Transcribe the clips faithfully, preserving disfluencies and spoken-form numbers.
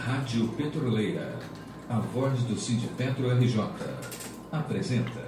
Rádio Petroleira, a voz do Sindipetro R J, apresenta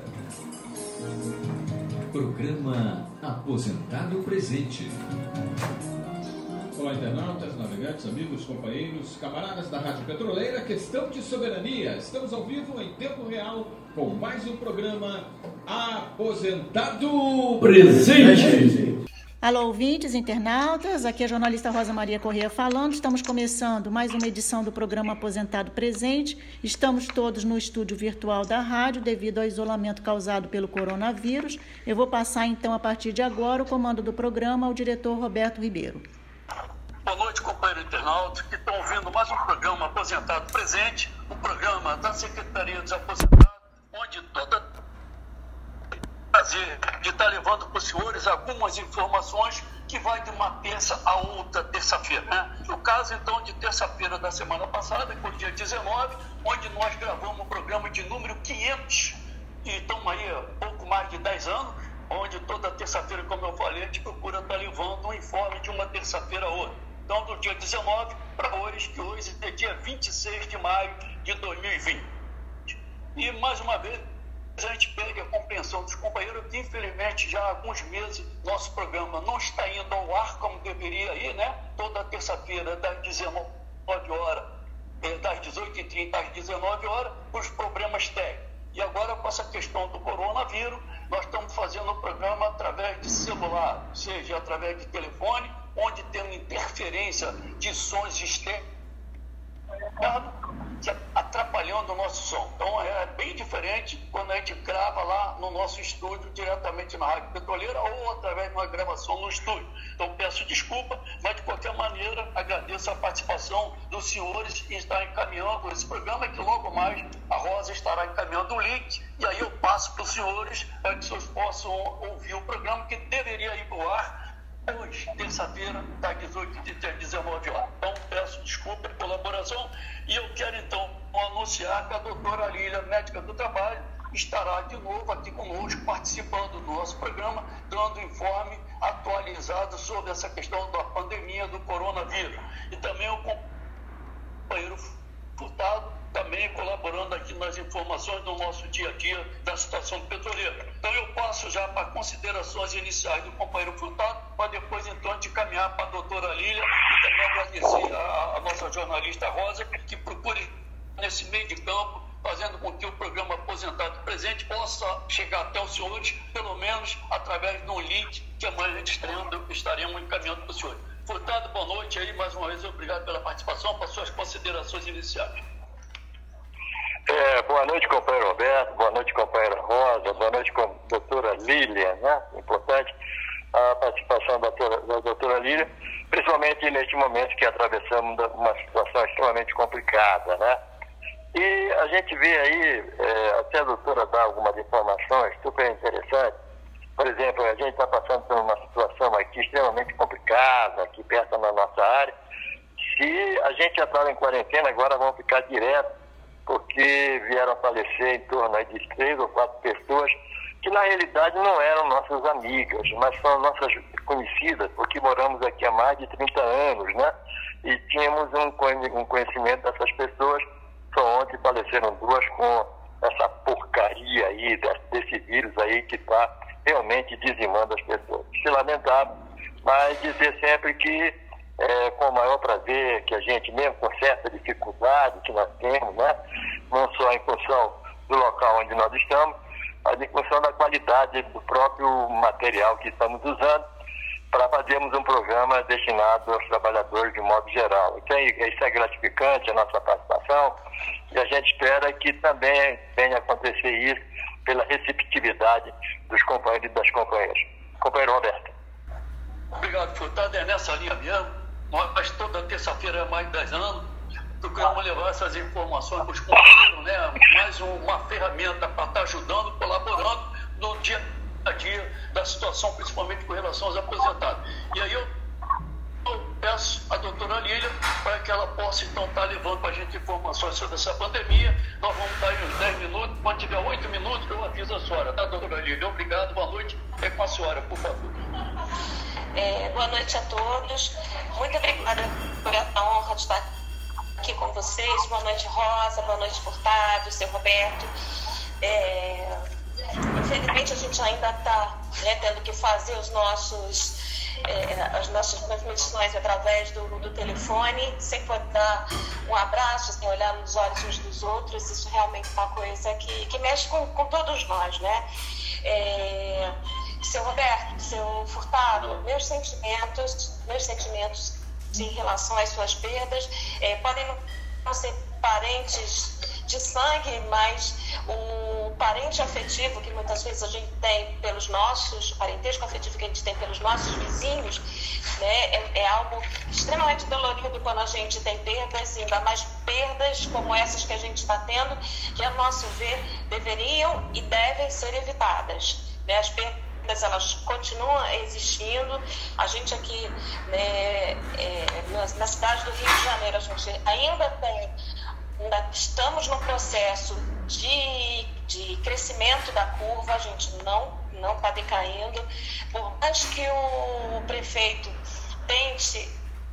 Programa Aposentado Presente. Olá, internautas, navegantes, amigos, companheiros, camaradas da Rádio Petroleira, questão de soberania. Estamos ao vivo em tempo real com mais um programa Aposentado Presente. Alô, ouvintes, internautas, aqui é a jornalista Rosa Maria Corrêa falando. Estamos começando mais uma edição do programa Aposentado Presente. Estamos todos no estúdio virtual da rádio devido ao isolamento causado pelo coronavírus. Eu vou passar então a partir de agora o comando do programa ao diretor Roberto Ribeiro. Boa noite, companheiros internautas que estão ouvindo mais um programa Aposentado Presente, o programa da Secretaria dos Aposentados, onde toda prazer de estar levando para os senhores algumas informações que vai de uma terça a outra terça-feira, né? No caso, então, de terça-feira da semana passada, que foi o dia dezenove, onde nós gravamos o programa de número quinhentos, e estamos aí há pouco mais de dez anos, onde toda terça-feira, como eu falei, a gente procura estar levando um informe de uma terça-feira a outra. Então, do dia dezenove para hoje, que hoje é dia vinte e seis de maio de dois mil e vinte. E, mais uma vez, a gente pede a compreensão dos companheiros que, infelizmente, já há alguns meses nosso programa não está indo ao ar como deveria ir, né? Toda terça-feira, das dezenove horas, das dezoito e trinta às dezenove horas, os problemas técnicos. E agora, com essa questão do coronavírus, nós estamos fazendo o programa através de celular, seja através de telefone, onde tem uma interferência de sons externos, atrapalhando o nosso som. Então é bem diferente quando a gente grava lá no nosso estúdio, diretamente na Rádio Petroleira, ou através de uma gravação no estúdio. Então peço desculpa, mas de qualquer maneira agradeço a participação dos senhores em estar encaminhando esse programa, que logo mais a Rosa estará encaminhando o link, e aí eu passo para os senhores para que os senhores possam ouvir o programa, que deveria ir para o ar hoje, terça-feira, das dezoito às dezenove horas. Então, peço desculpa pela colaboração e eu quero, então, anunciar que a doutora Lília, médica do trabalho, estará de novo aqui conosco, participando do nosso programa, dando informe atualizado sobre essa questão da pandemia do coronavírus. E também o companheiro Furtado, também colaborando aqui nas informações do nosso dia a dia da situação petroleira. Então eu passo já para considerações iniciais do companheiro Furtado, para depois então de caminhar para a doutora Lília e também agradecer a, a nossa jornalista Rosa, que procure nesse meio de campo, fazendo com que o programa Aposentado Presente possa chegar até os senhores, pelo menos através de um link que amanhã a gente estaremos encaminhando para os senhores. Furtado, boa noite aí, mais uma vez, obrigado pela participação, para suas considerações iniciais. É, boa noite, companheiro Roberto, boa noite, companheira Rosa, boa noite, com a doutora Lília, né? Importante a participação da doutora, da doutora Lília, principalmente neste momento que atravessamos uma situação extremamente complicada, né? E a gente vê aí, é, até a doutora dá algumas informações super interessantes. Por exemplo, a gente está passando por uma situação aqui extremamente complicada, aqui perto da nossa área. Se a gente já estava em quarentena, agora vamos ficar direto, porque vieram falecer em torno aí de três ou quatro pessoas que na realidade não eram nossas amigas, mas são nossas conhecidas, porque moramos aqui há mais de trinta anos, né? E tínhamos um conhecimento dessas pessoas, só ontem faleceram duas com essa porcaria aí, desse vírus aí que está realmente dizimando as pessoas. Se lamentar, mas dizer sempre que É, com o maior prazer que a gente, mesmo com certa dificuldade que nós temos, né, não só em função do local onde nós estamos, mas em função da qualidade do próprio material que estamos usando para fazermos um programa destinado aos trabalhadores de modo geral. Então, isso é gratificante, a nossa participação, e a gente espera que também venha acontecer isso pela receptividade dos companheiros e das companheiras. Companheiro Roberto. Obrigado, Furtado. É nessa linha mesmo. Nós, toda terça-feira, há mais de dez anos, procuramos levar essas informações para os companheiros, né? Mais uma ferramenta para estar ajudando, colaborando no dia a dia da situação, principalmente com relação aos aposentados. E aí eu, eu peço à doutora Lília para que ela possa, então, estar levando para a gente informações sobre essa pandemia. Nós vamos estar em uns dez minutos, quando tiver oito minutos, eu aviso a senhora, tá, doutora Lília? Obrigado, boa noite. É com a senhora, por favor. É, boa noite a todos. Muito obrigada por essa honra de estar aqui com vocês. Boa noite, Rosa, boa noite, Furtado, seu Roberto. É... Infelizmente, a gente ainda está, né, tendo que fazer os nossos, é, as nossas transmissões através do, do telefone, sem poder dar um abraço, sem olhar nos olhos uns dos outros. Isso realmente é uma coisa que, que mexe com, com todos nós, né? É... Seu Roberto, seu Furtado, meus sentimentos, meus sentimentos em relação às suas perdas, é, podem não ser parentes de sangue, mas o parente afetivo que muitas vezes a gente tem pelos nossos, o parentesco afetivo que a gente tem pelos nossos vizinhos, né, é, é algo extremamente dolorido quando a gente tem perdas, ainda mais perdas como essas que a gente está tendo, que, a nosso ver, deveriam e devem ser evitadas, né? As perdas, elas continuam existindo. A gente aqui, né, é, na cidade do Rio de Janeiro, a gente ainda tem, ainda estamos no processo de, de crescimento da curva, a gente não não está decaindo. Por mais que o prefeito tente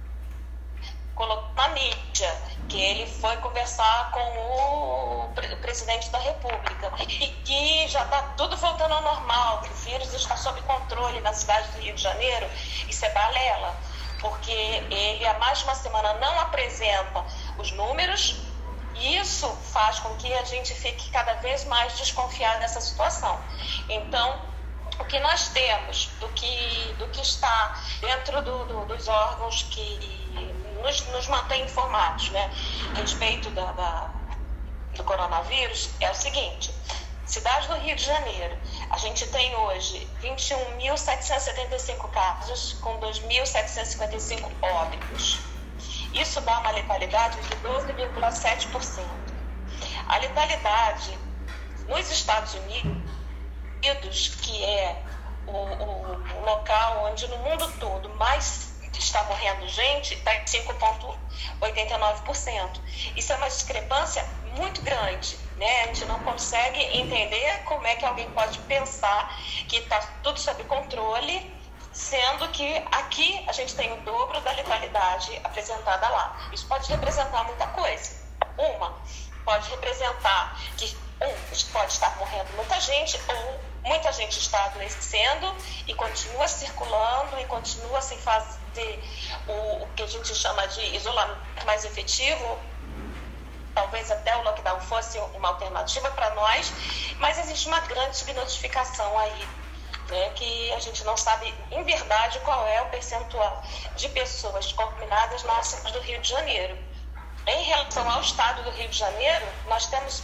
colocar na mídia que ele foi conversar com o presidente da República e que já está tudo voltando ao normal, que o vírus está sob controle na cidade do Rio de Janeiro, isso é balela, porque ele há mais de uma semana não apresenta os números e isso faz com que a gente fique cada vez mais desconfiado dessa situação. Então, o que nós temos do que, do que está dentro do, do, dos órgãos que nos, nos mantém informados, né, a respeito da, da, do coronavírus, é o seguinte: cidade do Rio de Janeiro, a gente tem hoje vinte e um mil setecentos e setenta e cinco casos com dois mil setecentos e cinquenta e cinco óbitos. Isso dá uma letalidade de doze vírgula sete por cento. A letalidade nos Estados Unidos, que é o, o, o local onde no mundo todo mais está morrendo gente, está em cinco vírgula oitenta e nove por cento. Isso é uma discrepância muito grande, né? A gente não consegue entender como é que alguém pode pensar que está tudo sob controle, sendo que aqui a gente tem o dobro da letalidade apresentada lá. Isso pode representar muita coisa. Uma, pode representar que um, pode estar morrendo muita gente, ou muita gente está adoecendo e continua circulando e continua sem fazer o, o que a gente chama de isolamento mais efetivo. Talvez até o lockdown fosse uma alternativa para nós, mas existe uma grande subnotificação aí, né, que a gente não sabe, em verdade, qual é o percentual de pessoas contaminadas na cidade do Rio de Janeiro. Em relação ao estado do Rio de Janeiro, nós temos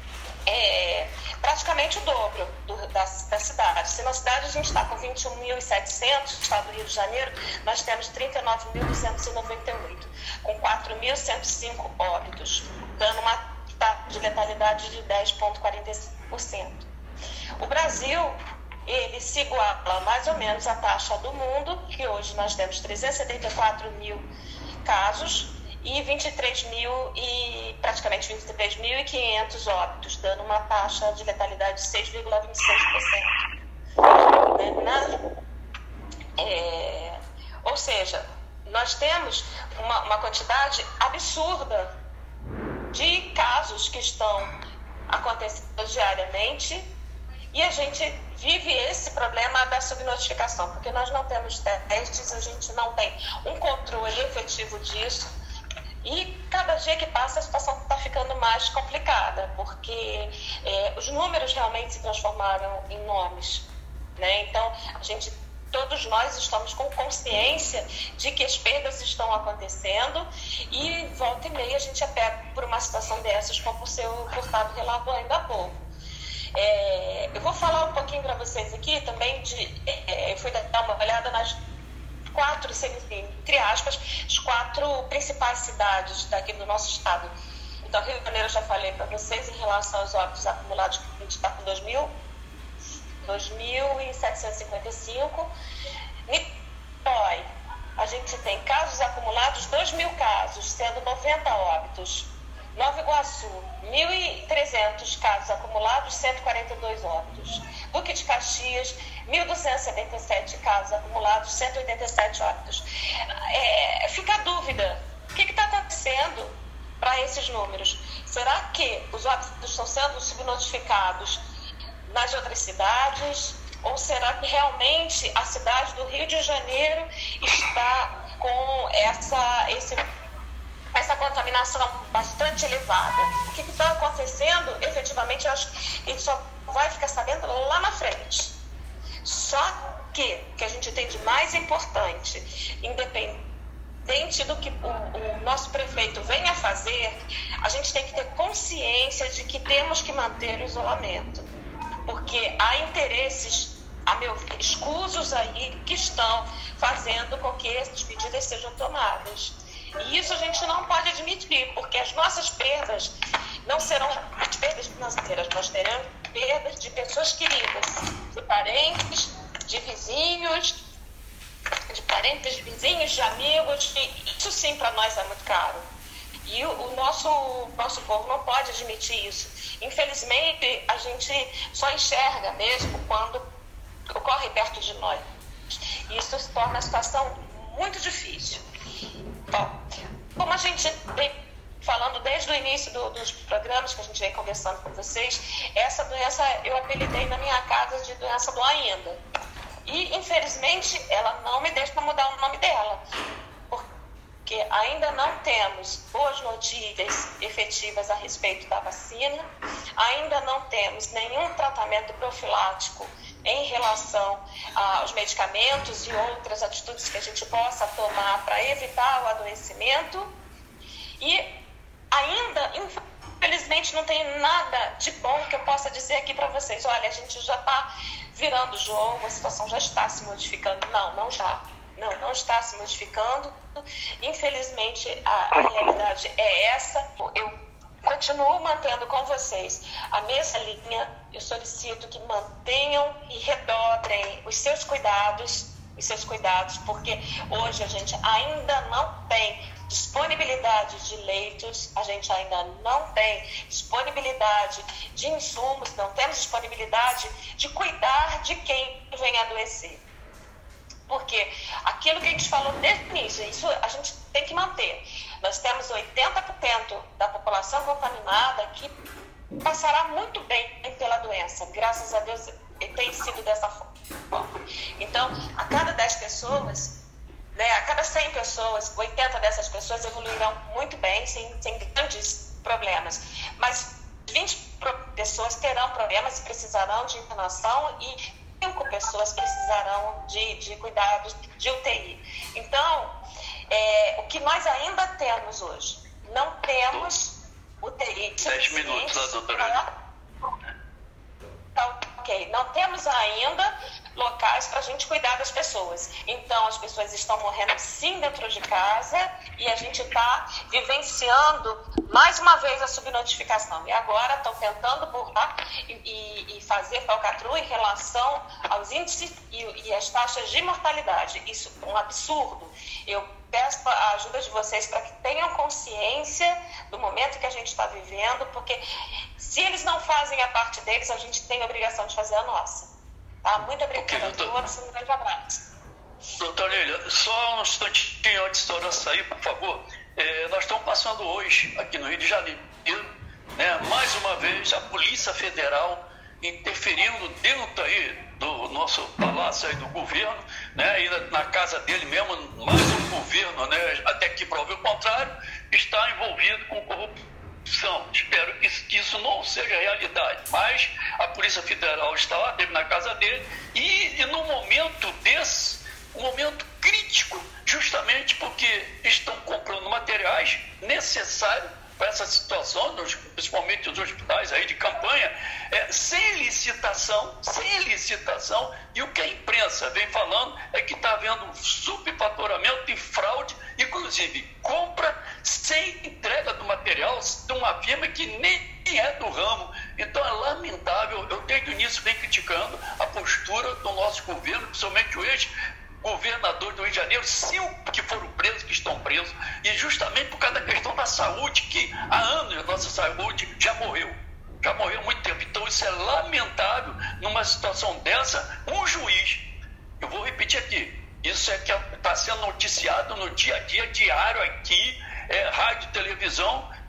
é, praticamente o dobro do, da, da cidade. Se na cidade a gente está com vinte e um mil e setecentos, no estado do Rio de Janeiro, nós temos trinta e nove mil duzentos e noventa e oito, com quatro mil cento e cinco óbitos, dando uma taxa de letalidade de dez vírgula quarenta e cinco por cento. O Brasil, ele se iguala mais ou menos à taxa do mundo, que hoje nós temos trezentos e setenta e quatro mil casos e vinte e três mil e praticamente vinte e três mil e quinhentos óbitos, dando uma taxa de letalidade de seis vírgula vinte e seis por cento. Na, é, ou seja, nós temos uma, uma quantidade absurda de casos que estão acontecendo diariamente e a gente vive esse problema da subnotificação, porque nós não temos testes, a gente não tem um controle efetivo disso. E cada dia que passa a situação está ficando mais complicada, porque é, os números realmente se transformaram em nomes, né? Então, a gente, todos nós estamos com consciência de que as perdas estão acontecendo e volta e meia a gente é pego por uma situação dessas, como o seu Furtado relatou ainda há pouco. É, eu vou falar um pouquinho para vocês aqui também de... É, eu fui dar uma olhada nas quatro, entre aspas, as quatro principais cidades daqui do nosso estado. Então, Rio de Janeiro, eu já falei para vocês em relação aos óbitos acumulados, a gente está com dois mil setecentos e cinquenta e cinco. Niterói, a gente tem casos acumulados, dois mil casos, sendo noventa óbitos. Nova Iguaçu, mil e trezentos casos acumulados, cento e quarenta e dois óbitos. Duque de Caxias, mil duzentos e setenta e sete casos acumulados, cento e oitenta e sete óbitos. É, fica a dúvida, o que está acontecendo esses números? Será que os óbitos estão sendo subnotificados nas outras cidades? Ou será que realmente a cidade do Rio de Janeiro está com essa, esse, essa contaminação bastante elevada? O que está acontecendo, efetivamente, eu acho que a gente só vai ficar sabendo lá na frente. Só que o que a gente tem de mais importante, independente do que o, o nosso prefeito venha fazer, a gente tem que ter consciência de que temos que manter o isolamento. Porque há interesses, a meu ver, escusos aí, que estão fazendo com que essas medidas sejam tomadas. E isso a gente não pode admitir, porque as nossas perdas não serão as perdas financeiras, nós teremos perdas de pessoas queridas, de parentes, de vizinhos, de parentes, de vizinhos, de amigos, e isso sim para nós é muito caro. E o, o nosso, nosso povo não pode admitir isso. Infelizmente, a gente só enxerga mesmo quando ocorre perto de nós. Isso se torna a situação muito difícil. Bom, como a gente vem falando desde o início do, dos programas que a gente vem conversando com vocês, essa doença eu apelidei na minha casa de doença do ainda. E, infelizmente, ela não me deixa mudar o nome dela. Porque ainda não temos boas notícias efetivas a respeito da vacina, ainda não temos nenhum tratamento profilático em relação aos medicamentos e outras atitudes que a gente possa tomar para evitar o adoecimento. E ainda, infelizmente, não tem nada de bom que eu possa dizer aqui para vocês. Olha, a gente já está virando o jogo, a situação já está se modificando. Não, não já. Não, não está se modificando. Infelizmente, a, a realidade é essa. Eu continuo mantendo com vocês a mesma linha. Eu solicito que mantenham e redobrem os seus cuidados, os seus cuidados, porque hoje a gente ainda não tem disponibilidade de leitos, a gente ainda não tem disponibilidade de insumos, não temos disponibilidade de cuidar de quem vem adoecer. Porque aquilo que a gente falou desde o início, isso a gente tem que manter. Nós temos oitenta por cento da população contaminada que passará muito bem pela doença. Graças a Deus tem sido dessa forma. Então, a cada dez pessoas, né, a cada cem pessoas, oitenta dessas pessoas evoluirão muito bem, sem, sem grandes problemas. Mas vinte pessoas terão problemas e precisarão de internação e cinco pessoas precisarão de, de cuidados de U T I. Então, é, o que nós ainda temos hoje? Não temos U T I. Dez minutos, a doutora. Tá, ok. Não temos ainda locais para a gente cuidar das pessoas. Então, as pessoas estão morrendo sim dentro de casa e a gente está vivenciando mais uma vez a subnotificação. E agora estão tentando burlar e, e, e fazer falcatrua em relação aos índices e, e as taxas de mortalidade. Isso é um absurdo. Eu peço a ajuda de vocês para que tenham consciência do momento que a gente está vivendo, porque se eles não fazem a parte deles, a gente tem a obrigação de fazer a nossa. Tá? Muito obrigada a todos, um grande abraço. Doutora Lília, só um instantinho antes da senhora sair, por favor. É, nós estamos passando hoje, aqui no Rio de Janeiro, né, mais uma vez a Polícia Federal interferindo dentro aí do nosso palácio aí do governo, né, e na, na casa dele mesmo, mais um governo, né, até que prove o contrário, está envolvido com corrupção. Espero que isso, que isso não seja realidade, mas a Polícia Federal está lá, teve na casa dele, e, e no momento desse, um momento crítico, justamente porque estão comprando materiais necessários para essa situação, principalmente os hospitais aí de campanha, é, sem licitação, sem licitação, e o que a imprensa vem falando é que está havendo subfaturamento e fraude, inclusive compra sem entrega do material de uma firma que nem é do ramo. Então é lamentável, eu desde o início venho criticando a postura do nosso governo, principalmente o ex governador do Rio de Janeiro, cinco que foram presos, que estão presos, e justamente por causa da questão da saúde, que há anos a nossa saúde já morreu, já morreu há muito tempo. Então isso é lamentável, numa situação dessa, um juiz, eu vou repetir aqui, isso é que está sendo noticiado no dia a dia, diário aqui, é, rádio, televisão,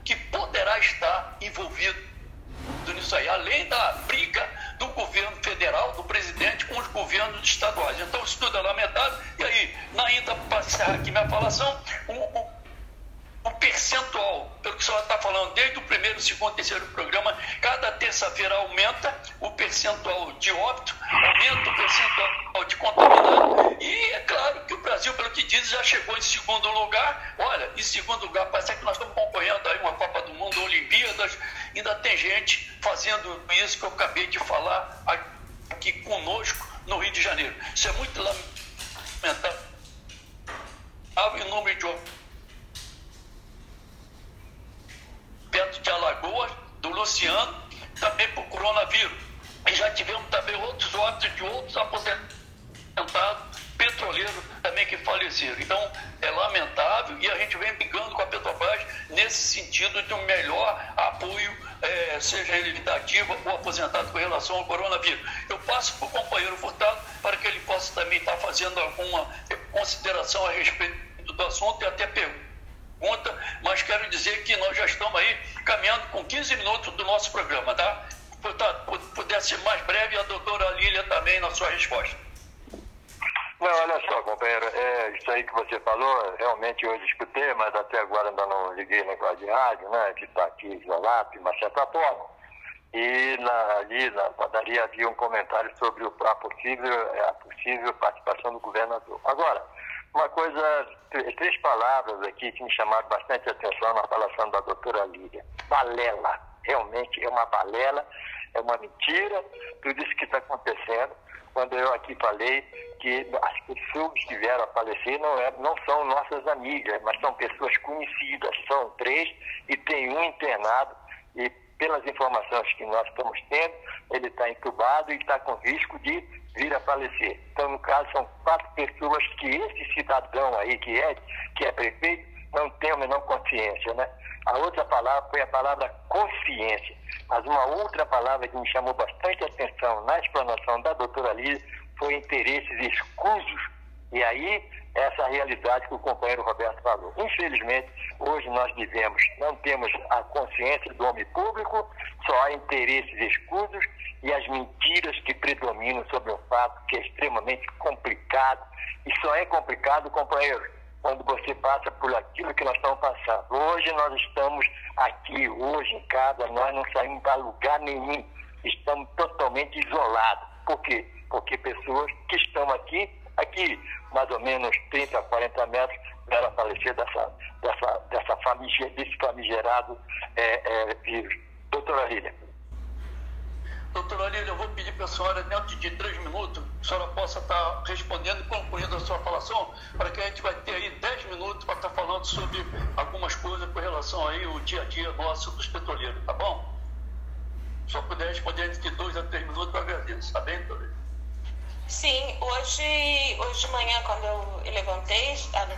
que poderá estar envolvido nisso aí, além da briga do governo federal, do presidente, com os governos estaduais. Então, isso tudo é lamentável. E aí, ainda para encerrar aqui minha falação, o, o, o percentual, pelo que o senhor está falando, desde o primeiro, segundo, terceiro programa, cada terça-feira aumenta o percentual de óbito, aumenta o percentual de contaminado, e é claro que o Brasil, pelo que diz, já chegou em segundo lugar. Olha, em segundo lugar, parece que nós estamos concorrendo aí uma Copa do Mundo, Olimpíadas, ainda tem gente fazendo isso que eu acabei de falar aqui conosco no Rio de Janeiro. Isso é muito lamentável. Em nome de perto de Alagoas, do Luciano, também por coronavírus. E já tivemos também outros óbitos de outros aposentados petroleiros também que faleceram. Então, é lamentável e a gente vem brigando com a Petrobras nesse sentido de um melhor apoio, é, seja ele litativo ou aposentado com relação ao coronavírus. Eu passo para o companheiro Furtado para que ele possa também estar fazendo alguma consideração a respeito do assunto e até pergunta, mas quero dizer que nós já estamos aí caminhando com quinze minutos do nosso programa, tá? Portanto, pudesse ser mais breve, a doutora Lília também na sua resposta. Não, olha só, companheiro, é isso aí que você falou, realmente eu escutei, mas até agora ainda não liguei no negócio de rádio, né, que está aqui isolado de uma certa forma. E na, ali na padaria havia um comentário sobre o, a, possível, a possível participação do governador. Agora, uma coisa, três palavras aqui que me chamaram bastante atenção na falação da doutora Lília. Balela, realmente é uma balela, é uma mentira, tudo isso que está acontecendo. Quando eu aqui falei que as pessoas que vieram a falecer não, é, não são nossas amigas, mas são pessoas conhecidas, são três e tem um internado e pelas informações que nós estamos tendo, ele está entubado e está com risco de vir a falecer. Então, no caso, são quatro pessoas que esse cidadão aí, que é, que é prefeito, não tem a menor consciência, né? A outra palavra foi a palavra consciência. Mas uma outra palavra que me chamou bastante atenção na explanação da doutora Lília foi interesses escusos. E aí, essa realidade que o companheiro Roberto falou. Infelizmente, hoje nós vivemos, não temos a consciência do homem público, só há interesses escusos e as mentiras que predominam sobre um fato que é extremamente complicado. E só é complicado, companheiro, quando você passa por aquilo que nós estamos passando. Hoje nós estamos aqui, hoje em casa, nós não saímos para lugar nenhum. Estamos totalmente isolados. Por quê? Porque pessoas que estão aqui, aqui, mais ou menos trinta, quarenta metros, vieram a falecer dessa, dessa, dessa famiger, desse famigerado é, é, vírus. Doutora Lília. Doutora Lília, eu vou pedir para a senhora, dentro de três minutos, a senhora possa estar respondendo e concluindo a sua falação, para que a gente vai ter aí dez minutos para estar falando sobre algumas coisas com relação aí ao dia a dia nosso dos petroleiros, tá bom? Se eu puder responder antes de dois a três minutos, eu agradeço, tá bem, doutora? Sim, hoje, hoje de manhã, quando eu levantei,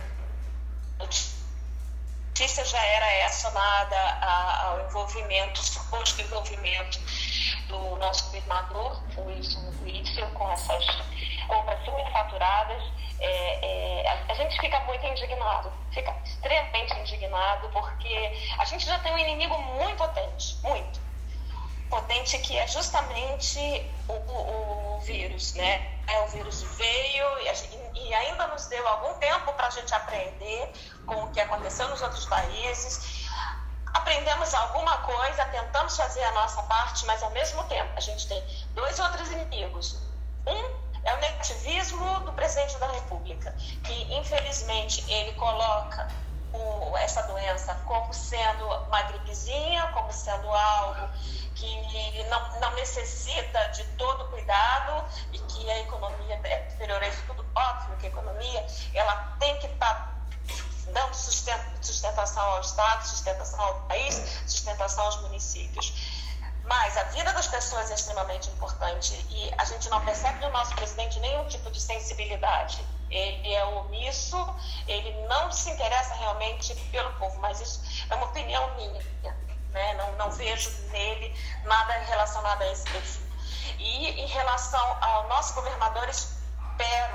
a notícia já era relacionada ao envolvimento, suposto envolvimento do nosso governador, o Wilson, com essas compras superfaturadas. É, é, a gente fica muito indignado, fica extremamente indignado, porque a gente já tem um inimigo muito potente, muito potente, que é justamente o, o, o vírus, né? É, o vírus veio e, a, e ainda nos deu algum tempo para a gente aprender com o que aconteceu nos outros países. Aprendemos alguma coisa, tentamos fazer a nossa parte, mas ao mesmo tempo a gente tem dois outros inimigos. Um é o negativismo do presidente da República, que infelizmente ele coloca o, essa doença como sendo uma gripezinha, como sendo algo que não, não necessita de todo cuidado e que a economia é superior a isso tudo. Óbvio que a economia ela tem que estar dando sustentação ao Estado, sustentação ao país, sustentação aos municípios. Mas a vida das pessoas é extremamente importante e a gente não percebe no nosso presidente nenhum tipo de sensibilidade. Ele é omisso, ele não se interessa realmente pelo povo, mas isso é uma opinião minha, né? Não, não vejo nele nada relacionado a esse perfil. E em relação ao nosso governador, espero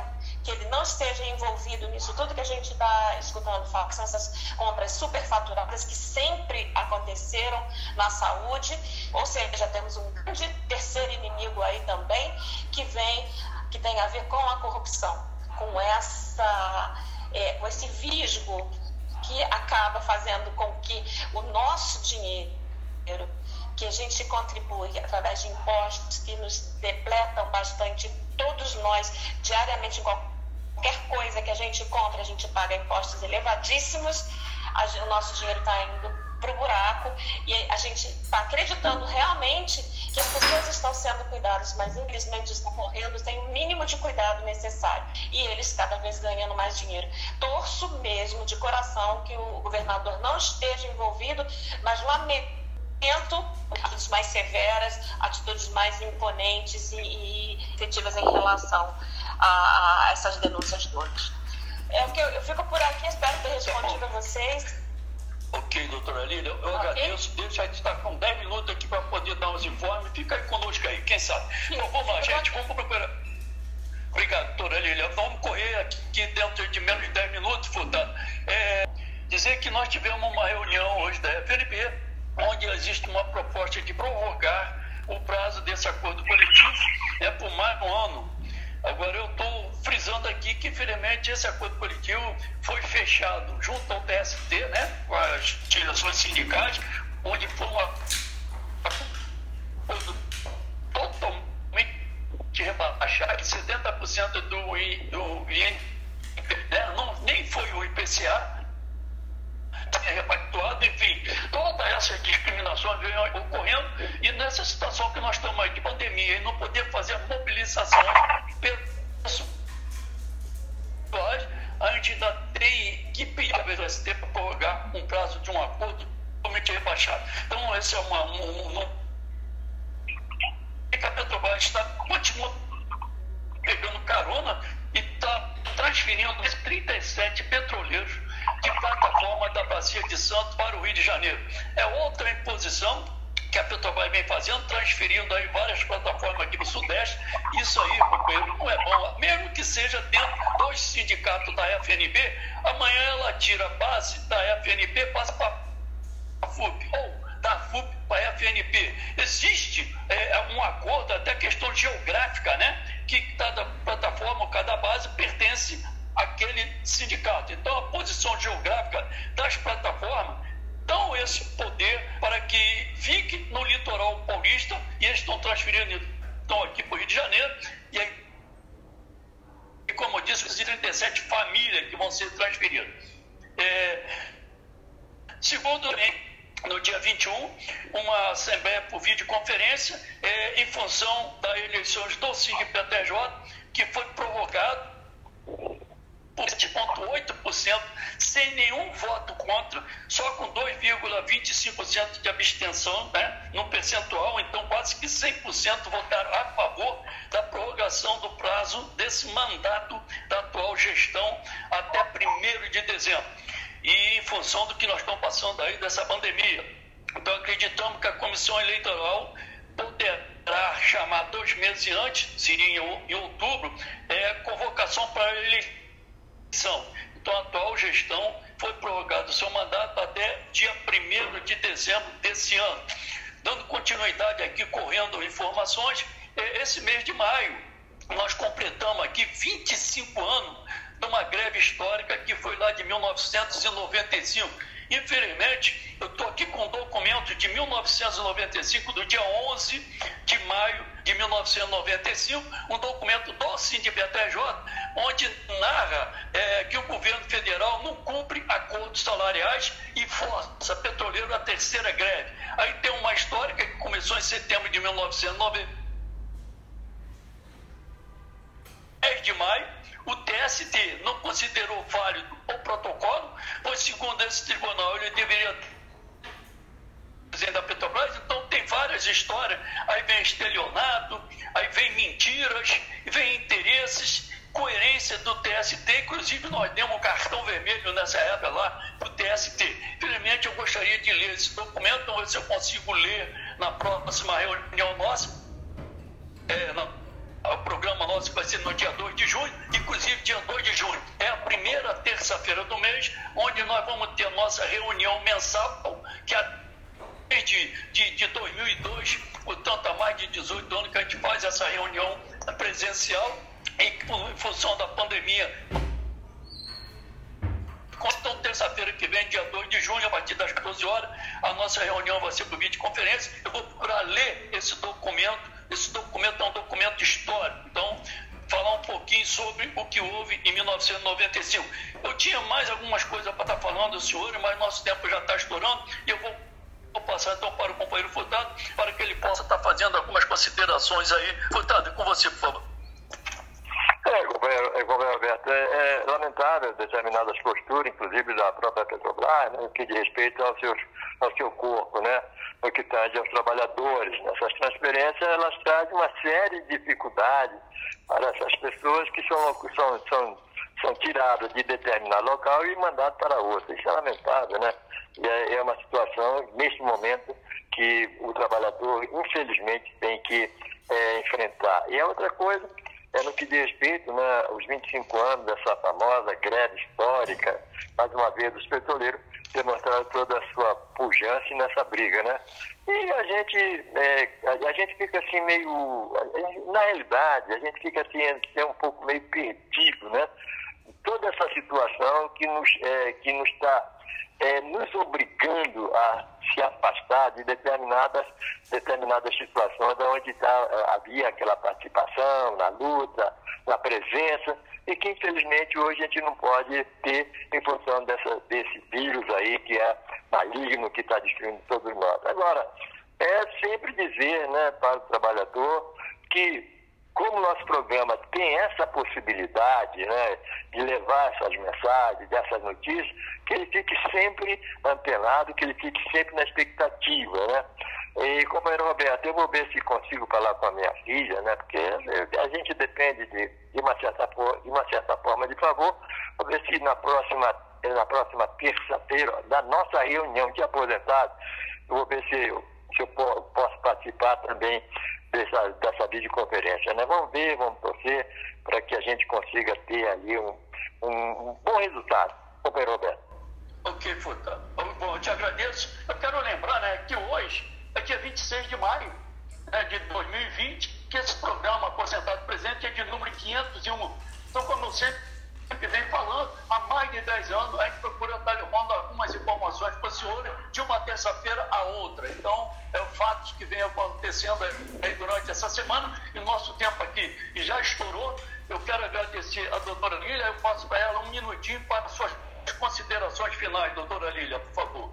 que ele não esteja envolvido nisso tudo que a gente está escutando falar, que são essas compras superfaturadas que sempre aconteceram na saúde, ou seja, temos um grande terceiro inimigo aí também, que vem, que tem a ver com a corrupção, com, essa, é, com esse visgo que acaba fazendo com que o nosso dinheiro, que a gente contribui através de impostos que nos depletam bastante, todos nós, diariamente, em qualquer coisa que a gente compra, a gente paga impostos elevadíssimos, a, o nosso dinheiro está indo para o buraco e a gente está acreditando realmente que as pessoas estão sendo cuidadas, mas infelizmente estão morrendo sem o mínimo de cuidado necessário e eles cada vez ganhando mais dinheiro. Torço mesmo de coração que o governador não esteja envolvido, mas lamento atitudes mais severas, atitudes mais imponentes e, e efetivas em relação a, a essas denúncias todas. É o que eu, eu fico por aqui, espero ter respondido a vocês. Ok, doutora Lília, eu okay. agradeço. Deixa a gente estar com dez minutos aqui para poder dar uns informes. Fica aí conosco aí, quem sabe. Sim, então vamos lá, gente, vamos procurar. Obrigado, doutora Lília. Vamos correr aqui dentro de menos de dez minutos, Furtado. É, dizer que nós tivemos uma reunião hoje da F N B, onde existe uma proposta de prorrogar o prazo desse acordo coletivo é por mais um ano. Agora, eu estou frisando aqui que, infelizmente, esse acordo coletivo foi fechado junto ao T S T, né, com as direções sindicais, onde foi uma totalmente rebaixada, que setenta por cento do I N P C, né, não, nem foi o I P C A, repactuado, enfim, todas essas discriminações vêm ocorrendo e nessa situação que nós estamos aí de pandemia e não poder fazer a mobilização pessoal, a gente ainda tem que pedir a V S T para prorrogar um prazo de um acordo totalmente rebaixado. Então, esse é uma, um, um, a Petrobras está continuando pegando carona e está transferindo trinta e sete petroleiros de plataforma da Bacia de Santos para o Rio de Janeiro. É outra imposição que a Petrobras vem fazendo, transferindo aí várias plataformas aqui no Sudeste. Isso aí, companheiro, não é bom. Mesmo que seja dentro dos sindicatos da F N B, amanhã ela tira a base da F N B e passa para a F U P, ou da F U P para a F N B. Existe é, um acordo, até questão geográfica, né? Que cada plataforma, cada base pertence àquele sindicato. Então, a posição geográfica das plataformas dão esse poder para que fique no litoral paulista e eles estão transferindo estão aqui para o Rio de Janeiro e aí, e como eu disse, as trinta e sete famílias que vão ser transferidas. É, segundo, no dia vinte e um, uma assembleia por videoconferência é, em função das eleições do Sing P T J, que foi prorrogado por sete vírgula oito por cento, sem nenhum voto contra, só com dois vírgula vinte e cinco por cento de abstenção, né, no percentual. Então quase que cem por cento votaram a favor da prorrogação do prazo desse mandato da atual gestão até primeiro de dezembro. E em função do que nós estamos passando aí dessa pandemia. Então acreditamos que a Comissão Eleitoral poderá chamar dois meses antes, seria em outubro, é, convocação para a eleição. Então, a atual gestão foi prorrogado o seu mandato até dia primeiro de dezembro desse ano. Dando continuidade aqui, correndo informações, esse mês de maio, nós completamos aqui vinte e cinco anos de uma greve histórica que foi lá de mil novecentos e noventa e cinco. Infelizmente, eu estou aqui com um documento de mil novecentos e noventa e cinco, do dia onze de maio de mil novecentos e noventa e cinco, um documento do Sing P T J, onde narra é, que o governo federal não cumpre acordos salariais e força petroleiro a terceira greve. Aí tem uma histórica que começou em setembro de mil novecentos e noventa, dez de maio, o T S T não considerou válido o protocolo, pois segundo esse tribunal ele deveria ter da Petrobras. Então tem várias histórias, aí vem estelionato, aí vem mentiras, vem interesses, coerência do T S T, inclusive nós demos um cartão vermelho nessa época lá para o T S T. Infelizmente eu gostaria de ler esse documento, vamos ver se eu consigo ler na próxima reunião nossa, é, na o programa nosso vai ser no dia dois de junho, inclusive dia dois de junho. É a primeira terça-feira do mês, onde nós vamos ter nossa reunião mensal, que é desde de, de dois mil e dois, portanto há mais de dezoito anos que a gente faz essa reunião presencial, e em função da pandemia. Então, terça-feira que vem, dia dois de junho, a partir das quatorze horas, a nossa reunião vai ser por videoconferência. Eu vou procurar ler esse documento. Esse documento é um documento histórico. Então, falar um pouquinho sobre o que houve em mil novecentos e noventa e cinco. Eu tinha mais algumas coisas para estar falando, senhores, mas nosso tempo já está estourando e eu vou, vou passar então para o companheiro Furtado, para que ele possa estar fazendo algumas considerações aí. Furtado, com você, por favor. É, companheiro, é, companheiro Alberto, é, é lamentável determinadas posturas, inclusive da própria Petrobras, né, que diz respeito ao, seus, ao seu corpo, né, no que tange aos trabalhadores. Essas transferências, elas trazem uma série de dificuldades para essas pessoas que são, são, são, são tiradas de determinado local e mandadas para outro. Isso é lamentável, né? E é, é uma situação, neste momento, que o trabalhador, infelizmente, tem que é, enfrentar. E a outra coisa é no que diz respeito, né, os vinte e cinco anos dessa famosa greve histórica, mais uma vez, dos petroleiros demonstraram toda a sua pujança nessa briga, né? E a gente, é, a, a gente fica assim meio, na realidade, a gente fica assim, é um pouco meio perdido, né? Toda essa situação que nos é, que nos está é, nos obrigando a se afastar de determinadas, determinadas situações onde tá, havia aquela participação na luta, na presença, e que infelizmente hoje a gente não pode ter em função dessa, desse vírus aí que é maligno, que está destruindo todos nós. Agora, é sempre dizer, né, para o trabalhador que, como o nosso programa tem essa possibilidade, né, de levar essas mensagens, dessas notícias, que ele fique sempre antenado, que ele fique sempre na expectativa, né? E, companheiro Roberto, eu vou ver se consigo falar com a minha filha, né? Porque a gente depende de, de, uma, certa, de uma certa forma de favor. Vou ver se na próxima, na próxima terça-feira, da nossa reunião de aposentados, eu vou ver se eu, se eu posso participar também dessa, dessa videoconferência, né? Vamos ver, vamos torcer para que a gente consiga ter ali um, um, um bom resultado. Companheiro Roberto. Ok, Furtado. Bom, eu te agradeço. Eu quero lembrar, né, que hoje é dia vinte e seis de maio, né, de dois mil e vinte, que esse programa Aposentado Presente é de número quinhentos e um. Então, como eu sempre venho falando, há mais de dez anos, a gente procura estar levando algumas informações para o senhor de uma terça-feira a outra. Então, é o fato que vem acontecendo aí durante essa semana, e o nosso tempo aqui já estourou. Eu quero agradecer a doutora Lília, eu passo para ela um minutinho para suas considerações finais, doutora Lília, por favor.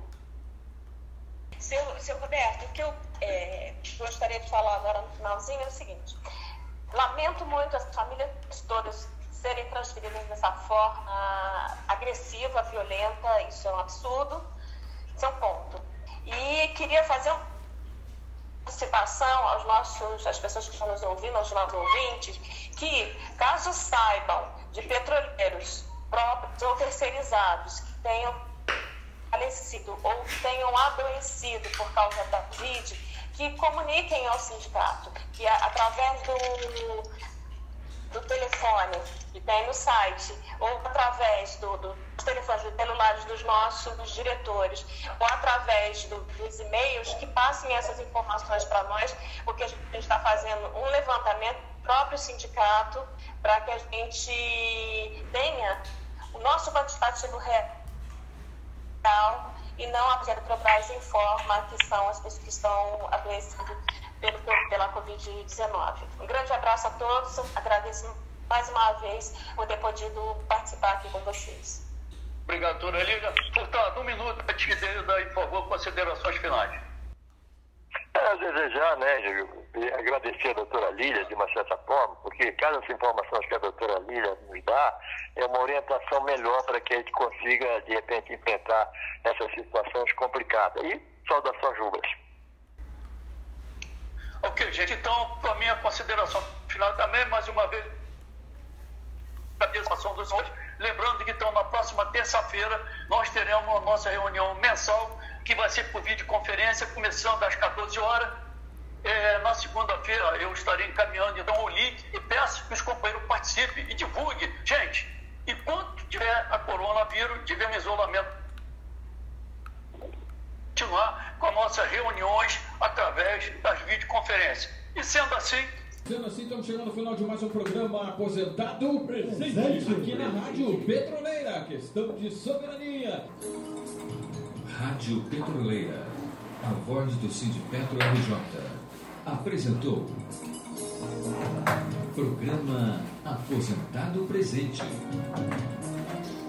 Seu, seu Roberto, o que eu é, gostaria de falar agora no finalzinho é o seguinte: lamento muito as famílias todas serem transferidas dessa forma agressiva, violenta. Isso é um absurdo, isso é um ponto. E queria fazer uma participação aos nossos, às pessoas que estão nos ouvindo, aos nossos ouvintes, que, caso saibam de petroleiros próprios ou terceirizados que tenham falecido ou tenham adoecido por causa da Covid, que comuniquem ao sindicato, que através do, do telefone que tem no site, ou através do, do, dos telefones, dos celulares dos nossos diretores, ou através do, dos e-mails, que passem essas informações para nós, porque a gente está fazendo um levantamento do próprio sindicato para que a gente tenha o nosso quantitativo real e não a Petrobras informa que são as pessoas que estão adoecidas pelo, pela covid dezenove. Um grande abraço a todos, agradeço mais uma vez por ter podido participar aqui com vocês. Obrigado, doutora Lília. Furtado, um minuto para te dar, por favor, considerações finais. É, desejar, né, e agradecer a doutora Lília de uma certa forma, porque cada informação que a doutora Lília nos dá é uma orientação melhor para que a gente consiga, de repente, enfrentar essas situações complicadas. E saudações rubras. Ok, gente, então, a minha consideração final também, mais uma vez, a participação dos senhores, lembrando que, então, na próxima terça-feira, nós teremos a nossa reunião mensal, que vai ser por videoconferência, começando às quatorze horas, É, na segunda-feira eu estarei encaminhando então o link e peço que os companheiros participem e divulguem. Gente, enquanto tiver a coronavírus, tiver um isolamento, continuar com as nossas reuniões através das videoconferências. E sendo assim... Sendo assim, estamos chegando ao final de mais um programa Aposentado Presente, aqui na Rádio Petroleira, questão de soberania. Rádio Petroleira, a voz do Sindipetro R J, apresentou programa Aposentado Presente.